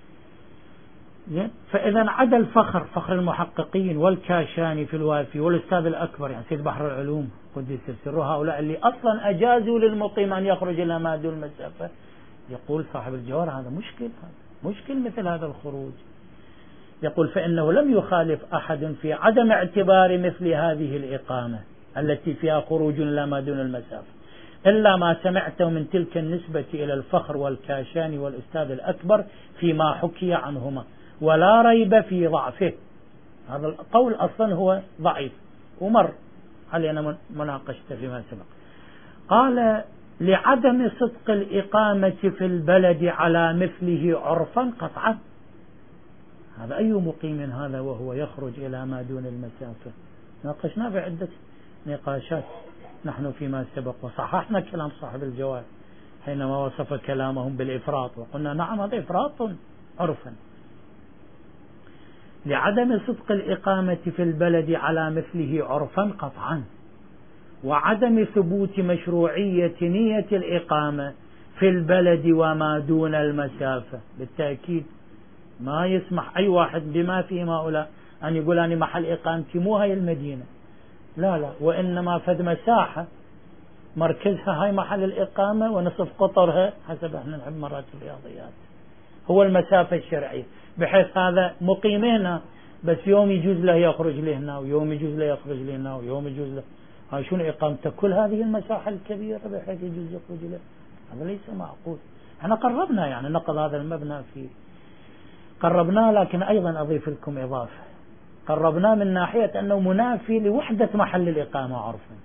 فإذا عدا الفخر، فخر المحققين والكاشاني في الوافي والأستاذ الأكبر يعني سيد بحر العلوم قدس سره، هؤلاء اللي أصلا أجازوا للمقيم أن يخرج إلى ما دون المسافة، يقول صاحب الجوهر هذا مشكل، هذا مشكل مثل هذا الخروج، يقول فإنه لم يخالف أحد في عدم اعتبار مثل هذه الإقامة التي فيها خروج إلى ما دون المسافة إلا ما سمعته من تلك النسبة إلى الفخر والكاشاني والأستاذ الأكبر فيما حكي عنهما، ولا ريب في ضعفه. هذا القول أصلا هو ضعيف ومر علينا مناقشته فيما سبق. قال لعدم صدق الإقامة في البلد على مثله عرفا قطعا. هذا أي مقيم هذا وهو يخرج إلى ما دون المسافة؟ ناقشنا في عدة نقاشات نحن فيما سبق، وصححنا كلام صاحب الجواب حينما وصف كلامهم بالإفراط، وقلنا نعم هذا إفراط عرفا. لعدم صدق الإقامة في البلد على مثله عرفا قطعا، وعدم ثبوت مشروعية نية الإقامة في البلد وما دون المسافة. بالتأكيد ما يسمح أي واحد بما فيهم هؤلاء أن يقول أنا محل إقامتي مو هاي المدينة، لا لا، وإنما فد مساحة مركزها هاي محل الإقامة ونصف قطرها حسب احنا نحب مرات الرياضيات هو المسافة الشرعية، بحيث هذا مقيمين بس يوم يجوز له يخرج لهنا ويوم يجوز له يخرج لهنا ويوم يجوز له. هاي شنو إقامته كل هذه المساحة الكبيرة بحيث يجوز يخرج له؟ هذا ليس معقول. احنا قربنا يعني نقض هذا المبنى في قربناه، لكن أيضا أضيف لكم إضافة، قربناه من ناحية أنه منافي لوحدة محل الإقامة عرفا.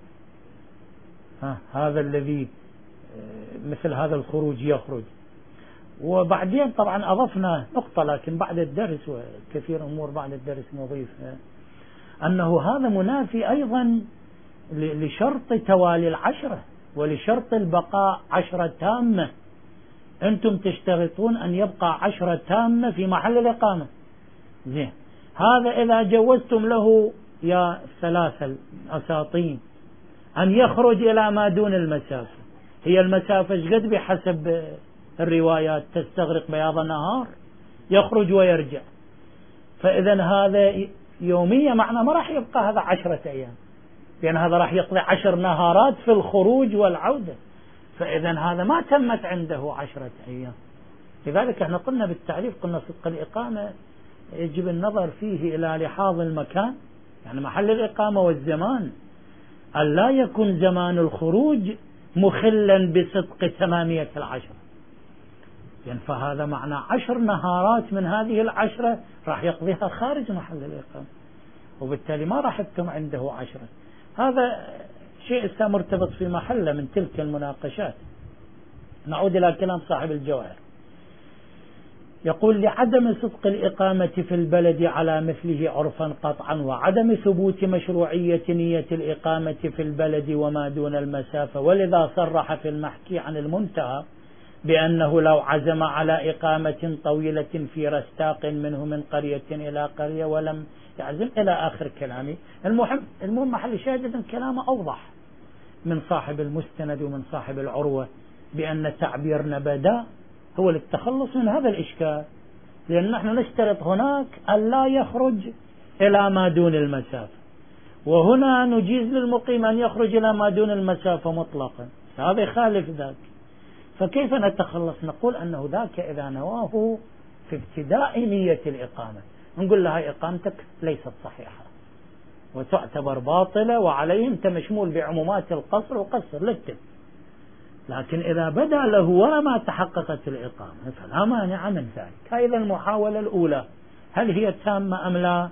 ها هذا الذي مثل هذا الخروج يخرج. وبعدين طبعا أضفنا نقطة لكن بعد الدرس، وكثير أمور بعد الدرس نضيفها، أنه هذا منافي أيضا لشرط توالي العشرة ولشرط البقاء عشرة تامة. أنتم تشترطون أن يبقى عشرة تامة في محل الإقامة، زين، هذا إذا جوزتم له يا ثلاثة الأساطين أن يخرج إلى ما دون المسافة، هي المسافة قد بحسب الروايات تستغرق بياض النهار، يخرج ويرجع، فإذا هذا يوميا معنا ما راح يبقى هذا عشرة أيام، لأن هذا راح يقضي عشر نهارات في الخروج والعودة، فإذا هذا ما تمت عنده عشرة أيام. لذلك احنا قلنا بالتعريف، قلنا صدق الإقامة يجب النظر فيه إلى لحاظ المكان، يعني محل الإقامة والزمان، أن لا يكون زمان الخروج مخلا بصدق تمامية العشرة، يعني فهذا معنى عشر نهارات من هذه العشرة راح يقضيها خارج محل الإقامة، وبالتالي ما راح يتم عنده عشرة. هذا شيء مرتبط في محله من تلك المناقشات. نعود إلى كلام صاحب الجواهر، يقول لعدم صدق الإقامة في البلد على مثله عرفا قطعا، وعدم ثبوت مشروعية نية الإقامة في البلد وما دون المسافة، ولذا صرح في المحكي عن المنتهى بأنه لو عزم على إقامة طويلة في رستاق منه من قرية إلى قرية ولم يعزم إلى آخر كلامي. المهم المهم محل شاهد كلامه أوضح من صاحب المستند ومن صاحب العروة، بأن تعبيرنا بدا هو للتخلص من هذا الإشكال، لأن نحن نشترط هناك أن لا يخرج إلى ما دون المسافة، وهنا نجيز للمقيم أن يخرج إلى ما دون المسافة مطلقا، هذا يخالف ذاك. فكيف نتخلص؟ نقول أنه ذاك إذا نواه في ابتداء نية الإقامة نقول لها إقامتك ليست صحيحة وتعتبر باطلة، وعليهم تمشمول بعمومات القصر وقصر للتب. لكن إذا بدا له ولما تحققت الإقامة فلا مانع من ذلك. هذه المحاولة الأولى هل هي تامة أم لا؟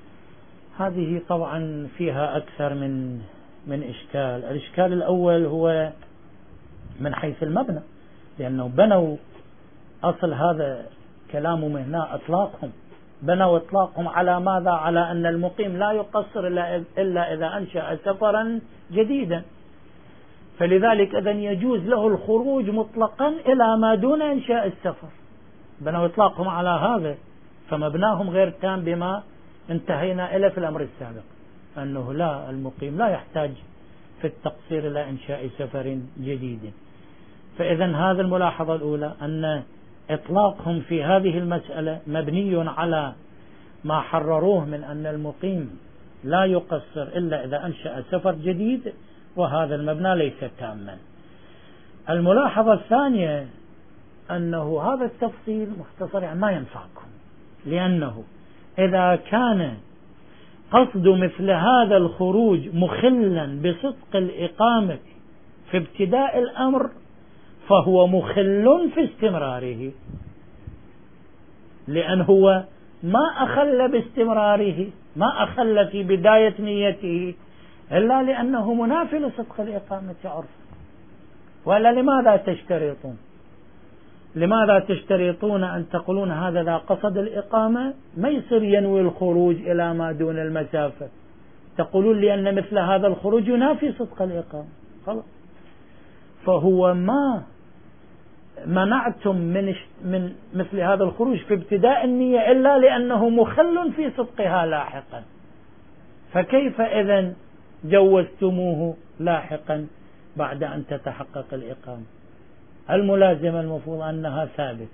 هذه طبعا فيها أكثر من من إشكال. الإشكال الأول هو من حيث المبنى، لأنه بنوا أصل هذا كلامهم هنا إطلاقهم، بنوا إطلاقهم على ماذا؟ على أن المقيم لا يقصر إلا إذا أنشأ سفرا جديدا، فلذلك إذن يجوز له الخروج مطلقا إلى ما دون إنشاء السفر. بنوا إطلاقهم على هذا، فمبناهم غير تام بما انتهينا إلى في الأمر السابق، أنه لا، المقيم لا يحتاج في التقصير إلى إنشاء سفر جديد. فإذا هذا الملاحظة الأولى، أن إطلاقهم في هذه المسألة مبني على ما حرروه من أن المقيم لا يقصر إلا إذا أنشأ سفر جديد، وهذا المبنى ليس تاما. الملاحظة الثانية أنه هذا التفصيل مختصر يعني ما ينفعكم، لأنه إذا كان قصد مثل هذا الخروج مخلا بصدق الإقامة في ابتداء الأمر فهو مخل في استمراره، لأن هو ما أخل باستمراره، ما أخل في بداية نيته إلا لأنه منافي لصدق الإقامة عرفا. ولا لماذا تشترطون لماذا تشترطون أن تقولون هذا لا قصد الإقامة ما يصير ينوي الخروج إلى ما دون المسافة، تقولون لأن مثل هذا الخروج ينافي صدق الإقامة خلاص. فهو ما منعتم من من مثل هذا الخروج في ابتداء النية إلا لأنه مخل في صدقها لاحقا، فكيف إذن جوزتموه لاحقا بعد أن تتحقق الإقامة؟ الملازمة المفروض أنها ثابت.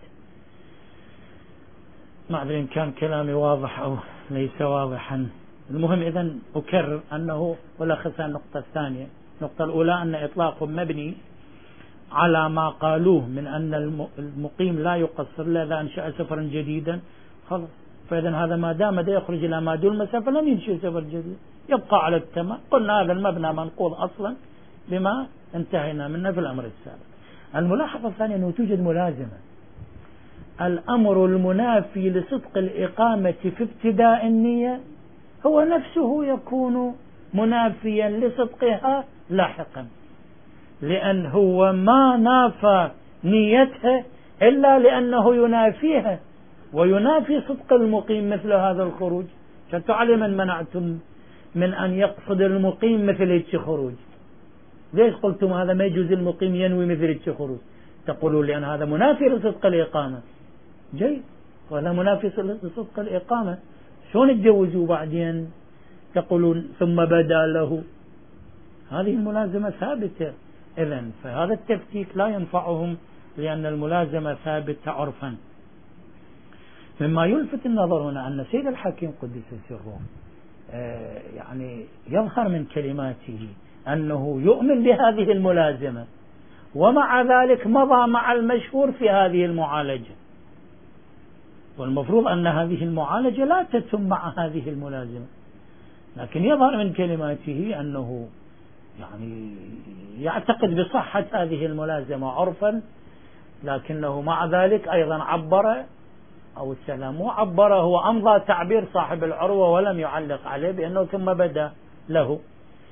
ما أدري إن كان كلامي واضح أو ليس واضحا. المهم إذن أكرر أنه ألخص النقطة الثانية. النقطة الأولى أن إطلاقهم مبني على ما قالوه من أن المقيم لا يقصر إلا إذا أنشأ سفرا جديدا خلاص. فإذا هذا ما دام دا يخرج إلى ما دون المسافة لم ينشئ سفر جديد، يبقى على التمام. قلنا هذا المبنى منقول أصلا بما انتهينا منه في الأمر السابق. الملاحظة الثانية أنه توجد ملازمة. الأمر المنافي لصدق الإقامة في ابتداء النية هو نفسه يكون منافيا لصدقها لاحقا، لأن هو ما نافى نيتها إلا لأنه ينافيها وينافي صدق المقيم مثل هذا الخروج. على من منعتم من أن يقصد المقيم مثل هيك خروج؟ ليش قلتم هذا ما يجوز المقيم ينوي مثل هيك خروج؟ تقولون لأن هذا منافي لصدق الإقامة. جيد، وهذا منافي لصدق الإقامة، شلون تجوزوا بعدين تقولون ثم بدا له؟ هذه الملازمة ثابتة. إذن فهذا التفكيك لا ينفعهم لأن الملازمة ثابتة عرفا. مما يلفت النظر هنا أن سيد الحكيم قدس سره آه يعني يظهر من كلماته أنه يؤمن بهذه الملازمة، ومع ذلك مضى مع المشهور في هذه المعالجة، والمفروض أن هذه المعالجة لا تتم مع هذه الملازمة. لكن يظهر من كلماته أنه يعني يعتقد بصحة هذه الملازمة عرفا، لكنه مع ذلك أيضا عبر أو السلام عبره وأمضى تعبير صاحب العروة ولم يعلق عليه بأنه ثم بدا له.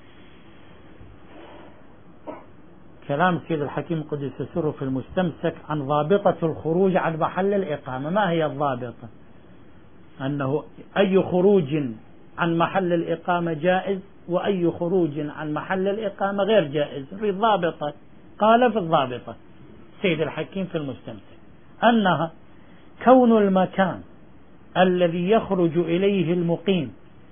كلام سيد الحكيم قدس سره في المستمسك عن ضابطة الخروج عن محل الإقامة. ما هي الضابطة؟ أنه أي خروج عن محل الإقامة جائز وأي خروج عن محل الإقامة غير جائز. في الضابطة قال في الضابطة سيد الحكيم في المستمسك أنها كون المكان الذي يخرج إليه المقيم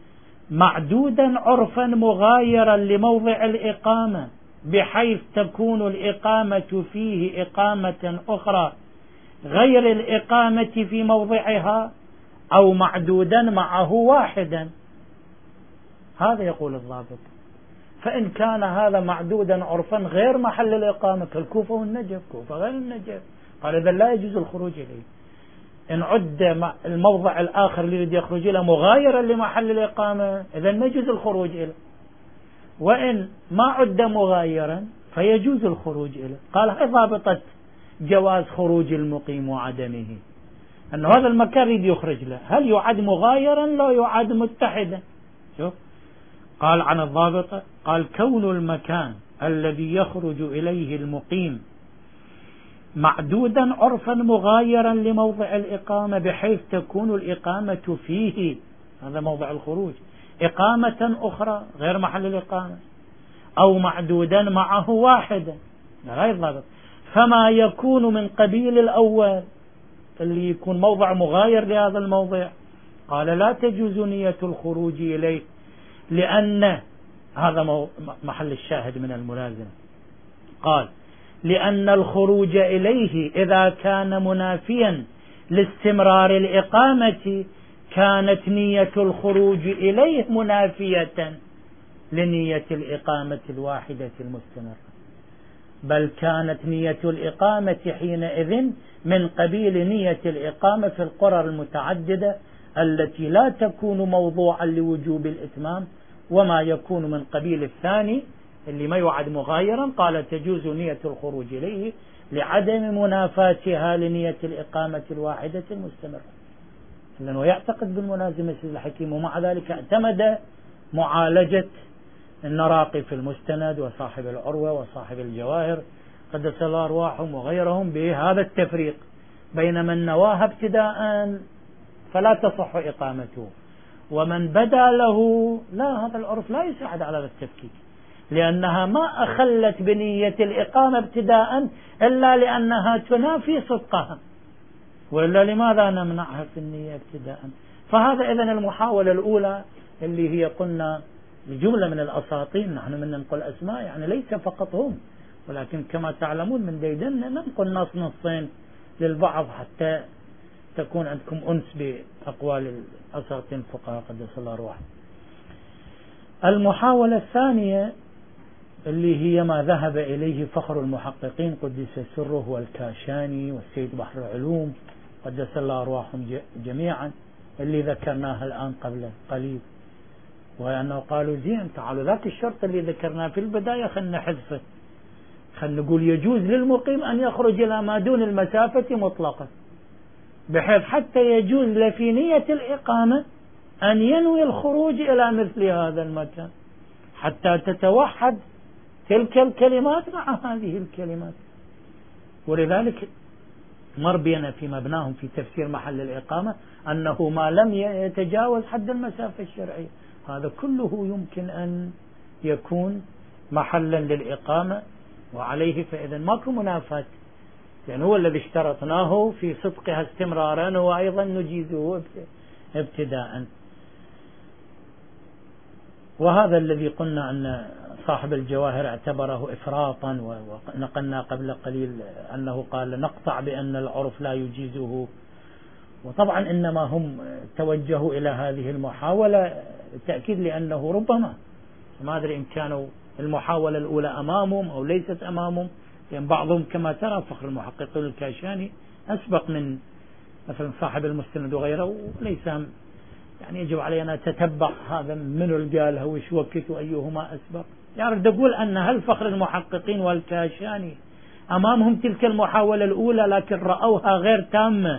معدودا عرفا مغايرا لموضع الإقامة بحيث تكون الإقامة فيه إقامة أخرى غير الإقامة في موضعها، أو معدودا معه واحدا. هذا يقول الضابط. فإن كان هذا معدودا عرفا غير محل الإقامة كالكوفة والنجف، كوفة غير النجف، قال إذا لا يجوز الخروج إليه. إن عد الموضع الآخر الذي يخرج إلى مغايرا لمحل الإقامة إذا ما يجوز الخروج إليه، وإن ما عد مغايرا فيجوز الخروج إليه. قال هي ضابطة جواز خروج المقيم وعدمه، أن هذا المكان يريد يخرج له هل يعد مغايرا لا يعد متحدا. شوف قال عن الضابطة، قال كون المكان الذي يخرج إليه المقيم معدودا عرفا مغايرا لموضع الإقامة بحيث تكون الإقامة فيه، هذا موضع الخروج، إقامة أخرى غير محل الإقامة، أو معدودا معه واحدا، غير ضابط. فما يكون من قبيل الأول اللي يكون موضع مغاير لهذا الموضع، قال لا تجوز نية الخروج إليه، لأن هذا محل الشاهد من الملازمة. قال لأن الخروج إليه إذا كان منافيا لاستمرار الإقامة كانت نية الخروج إليه منافية لنية الإقامة الواحدة المستمرة، بل كانت نية الإقامة حينئذ من قبيل نية الإقامة في القرى المتعددة التي لا تكون موضوعا لوجوب الإتمام وما يكون من قبيل الثاني اللي ما يعد مغايرا، قال تجوز نية الخروج إليه لعدم منافاتها لنية الإقامة الواحدة المستمرة. لأنه يعتقد بالملازمة الحكيم، ومع ذلك اعتمد معالجة النراقي في المستند وصاحب العروة وصاحب الجواهر قدس الله أرواحهم وغيرهم بهذا التفريق بين من نواها ابتداء فلا تصح إقامته ومن بدا له لا. هذا العرف لا يساعد على هذا التفكيك، لأنها ما أخلت بنية الإقامة ابتداء إلا لأنها تنافي صدقها، وإلا لماذا نمنعها في النية ابتداء؟ فهذا إذن المحاولة الأولى اللي هي قلنا لجملة من الأساطين، نحن من ننقل أسماء يعني ليس فقط هم، ولكن كما تعلمون من ديدن ننقل نص نصين للبعض حتى تكون عندكم أنس بأقوال الأساطين الفقهاء قدس الله أرواحهم. المحاولة الثانية اللي هي ما ذهب إليه فخر المحققين قدس سره والكاشاني والسيد بحر العلوم قدس الله أرواحهم جميعا، اللي ذكرناها الآن قبل قليل، وأنه قالوا زين تعالوا ذاك الشرط اللي ذكرناه في البداية خلنا نحذفه، خلنا نقول يجوز للمقيم أن يخرج إلى ما دون المسافة مطلقا، بحيث حتى يجوز له في نية الإقامة أن ينوي الخروج إلى مثل هذا المكان حتى تتوحد تلك الكلمات مع هذه الكلمات. ولذلك مر بنا في مبناهم في تفسير محل الإقامة أنه ما لم يتجاوز حد المسافة الشرعية، هذا كله يمكن أن يكون محلا للإقامة وعليه، فإذا ماكو منافاة، لأن هو الذي اشترطناه في صدقها استمرارا وأيضا نجيزه ابتداء. وهذا الذي قلنا أن صاحب الجواهر اعتبره إفراطا، ونقلنا قبل قليل أنه قال نقطع بأن العرف لا يجيزه. وطبعا إنما هم توجهوا إلى هذه المحاولة تأكيد لأنه ربما ما أدري إن كانوا المحاولة الأولى أمامهم أو ليست أمامهم، لأن بعضهم كما ترى فخر المحققين الكاشاني أسبق من مثلا صاحب المستند وغيره، وليس يعني يجب علينا نتتبع هذا منو اللي قالها وش وقت وأيهما أسبق. يعني بدي أقول أن هل فخر المحققين والكاشاني أمامهم تلك المحاولة الأولى لكن رأوها غير تامة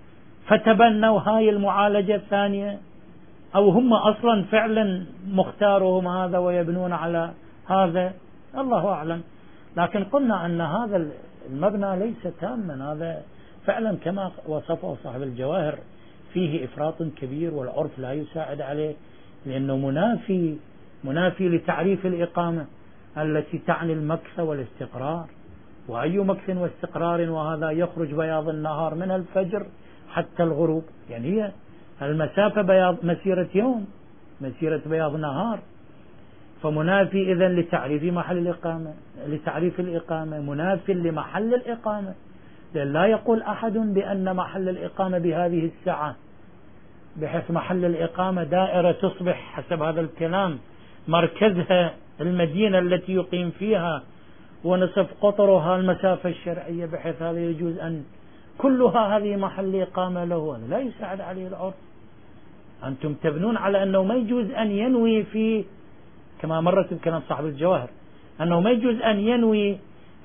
فتبنوا هاي المعالجة الثانية، أو هم أصلا فعلا مختارهم هذا ويبنون على هذا، الله أعلم. لكن قلنا أن هذا المبنى ليس تاما، هذا فعلا كما وصفه صاحب الجواهر فيه إفراط كبير والعرف لا يساعد عليه، لأنه منافي منافي لتعريف الإقامة التي تعني المكث والاستقرار. وأي مكث واستقرار وهذا يخرج بياض النهار من الفجر حتى الغروب، يعني هي المسافة بياض مسيرة يوم مسيرة بياض نهار، فمنافي إذن لتعريف محل الإقامة لتعريف الإقامة منافي لمحل الإقامة، لأن لا يقول أحد بأن محل الإقامة بهذه الساعة، بحيث محل الإقامة دائرة تصبح حسب هذا الكلام مركزها المدينة التي يقيم فيها ونصف قطرها المسافة الشرعية، بحيث هذا يجوز أن كلها هذه محل إقامة له، لا يساعد عليه العرف. أنتم تبنون على أنه ما يجوز أن ينوي في كما مرت بكلام صاحب الجواهر أنه ما يجوز أن ينوي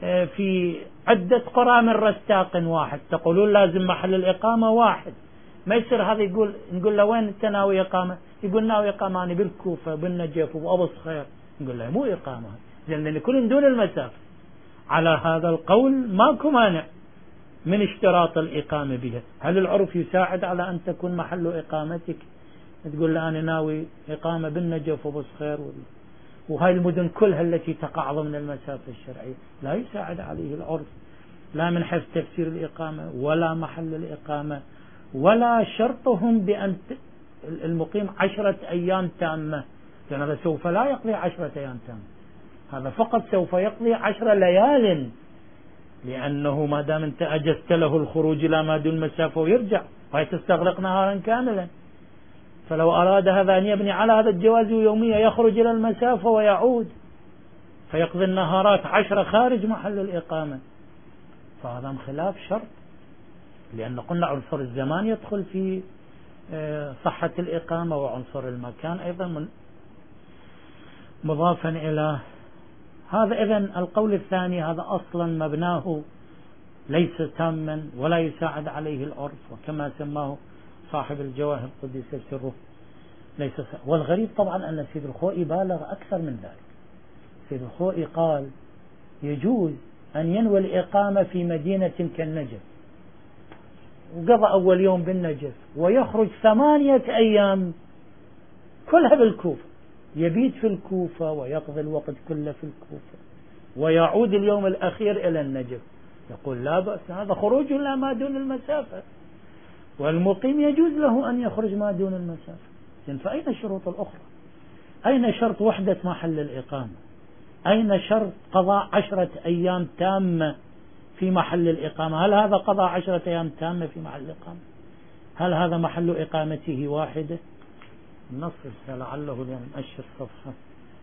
في عدة قرى من رستاق واحد، تقولون لازم محل الإقامة واحد، ما يصير هذا يقول نقول له وين انت ناوي إقامة، يقول ناوي إقامة أنا بالكوفة بالنجف وأبو صخير، نقول له مو إقامة لأن يكون دون المسافة. على هذا القول ماكو مانع من اشتراط الإقامة بها. هل العرف يساعد على أن تكون محل إقامتك تقول له أنا ناوي إقامة بالنجف وأبو صخير وهاي المدن كلها التي تقع ضمن المسافة الشرعية؟ لا يساعد عليه العرف، لا من حيث تفسير الإقامة ولا محل الإقامة ولا شرطهم بأن المقيم عشرة أيام تامة، لأن هذا سوف لا يقضي عشرة أيام تامة، هذا فقط سوف يقضي عشر ليال، لأنه ما دام أنت أجزت له الخروج إلى ما دون المسافة ويرجع وهي تستغرق نهارا كاملا، فلو أراد هذا أن يبني على هذا الجواز يوميا يخرج إلى المسافة ويعود فيقضي النهارات عشرة خارج محل الإقامة، فهذا خلاف شرط، لأن قلنا عنصر الزمان يدخل في صحة الإقامة وعنصر المكان أيضا مضافا إلى هذا. إذن القول الثاني هذا أصلا مبناه ليس تاما ولا يساعد عليه العرف، وكما سماه صاحب الجواهر قدس سره ليس. والغريب طبعا أن سيد الخوئي بالغ أكثر من ذلك. سيد الخوئي قال يجوز أن ينوي الإقامة في مدينة كالنجف وقضى أول يوم بالنجف ويخرج ثمانية أيام كلها بالكوفة، يبيت في الكوفة ويقضي الوقت كله في الكوفة ويعود اليوم الأخير إلى النجف. يقول لا بأس، هذا خروج لا ما دون المسافة، والمقيم يجوز له أن يخرج ما دون المسافة. فأين الشروط الأخرى؟ أين شرط وحدة محل الإقامة؟ أين شرط قضاء عشرة أيام تامة في محل الإقامة؟ هل هذا قضاء عشرة أيام تامة في محل الإقامة؟ هل هذا محل إقامته واحدة؟ النص لعله لنأشر صفحة.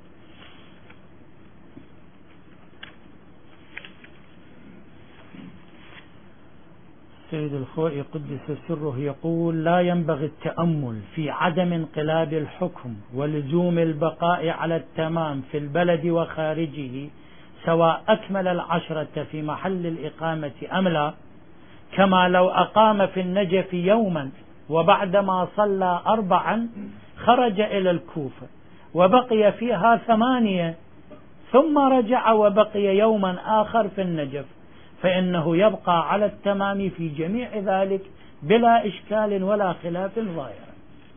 سيد الخوئي قدس سره يقول لا ينبغي التأمل في عدم انقلاب الحكم ولزوم البقاء على التمام في البلد وخارجه سواء أكمل العشرة في محل الإقامة أم لا، كما لو أقام في النجف يوما وبعدما صلى أربعا خرج إلى الكوفة وبقي فيها ثمانية ثم رجع وبقي يوما آخر في النجف، فإنه يبقى على التمام في جميع ذلك بلا إشكال ولا خلاف ظاهر.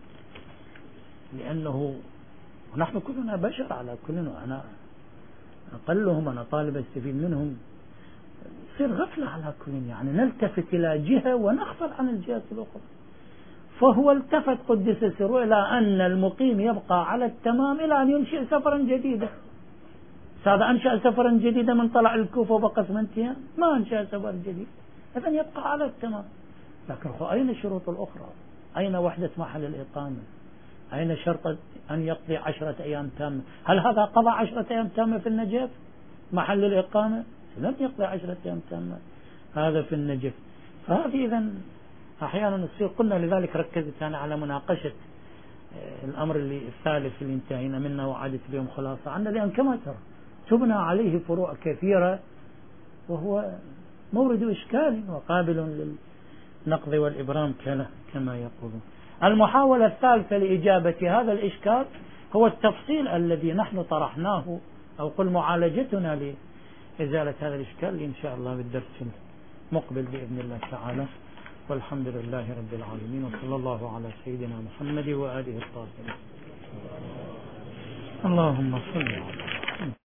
لأنه نحن كلنا بشر على كلنا، أنا أقلهم أنا طالب استفيد منهم، يصير غفلة على كل، يعني نلتفت إلى جهة ونغفل عن الجهة الأخرى. فهو التفت قدس سره إلى أن المقيم يبقى على التمام إلى أن ينشئ سفرا جديدا. هذا أنشأ سفرا جديدا من طلع الكوفة وبقى ثمانية أيام، ما أنشأ سفر جديد، إذن يبقى على التمام. لكن أين الشروط الأخرى؟ أين وحدة محل الإقامة؟ أين شرط أن يقضي عشرة أيام تامة؟ هل هذا قضى عشرة أيام تامة في النجف محل الإقامة؟ لم يقضي عشرة أيام تامة هذا في النجف. فهذه إذن أحيانا نصير، قلنا لذلك ركزت أنا على مناقشة الأمر اللي الثالث اللي انتهينا منه وعادت اليوم خلاصة عنه، لأن كما ترى تبنى عليه فروع كثيرة وهو مورد إشكال وقابل للنقض والإبرام كما يقولون. المحاولة الثالثة لإجابة هذا الإشكال هو التفصيل الذي نحن طرحناه أو قل معالجتنا لإزالة هذا الإشكال إن شاء الله بالدرس المقبل بإذن الله تعالى. والحمد لله رب العالمين، وصلى الله على سيدنا محمد وآله الطاهرين. اللهم صل على